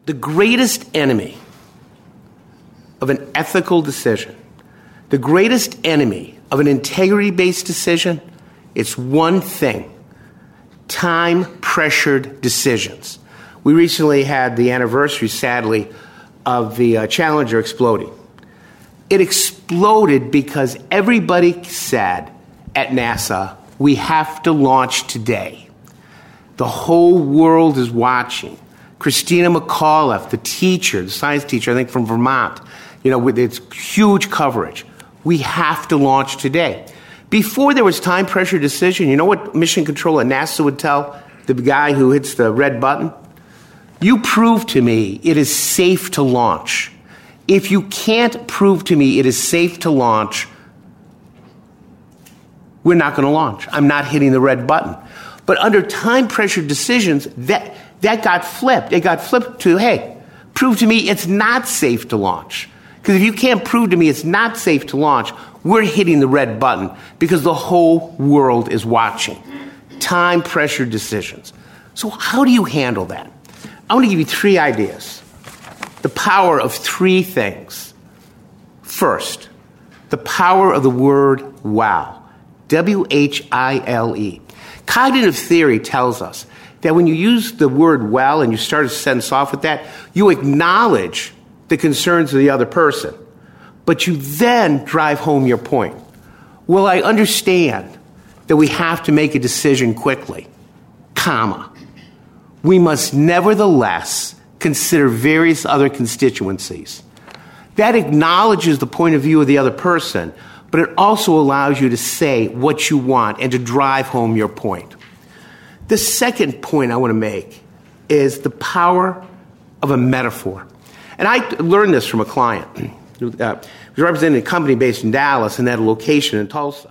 The greatest enemy of an ethical decision, the greatest enemy of an integrity-based decision, it's one thing: time-pressured decisions. We recently had the anniversary, sadly, of the Challenger exploding. It exploded because everybody said at NASA, we have to launch today. The whole world is watching. Christina McAuliffe, the teacher, the science teacher, I think from Vermont, with its huge coverage. We have to launch today. Before there was time pressure decision, you know what mission control at NASA would tell the guy who hits the red button? You prove to me it is safe to launch. If you can't prove to me it is safe to launch, we're not going to launch. I'm not hitting the red button. But under time pressure decisions, that got flipped. It got flipped to, hey, prove to me it's not safe to launch. Because if you can't prove to me it's not safe to launch, we're hitting the red button because the whole world is watching. Time pressure decisions. So how do you handle that? I want to give you 3 ideas. The power of 3 things. First, the power of the word wow. W-H-I-L-E. Cognitive theory tells us that when you use the word well and you start a sentence off with that, you acknowledge the concerns of the other person, but you then drive home your point. Well, I understand that we have to make a decision quickly, comma. We must nevertheless consider various other constituencies. That acknowledges the point of view of the other person, but it also allows you to say what you want and to drive home your point. The second point I want to make is the power of a metaphor. And I learned this from a client who was representing a company based in Dallas and had a location in Tulsa.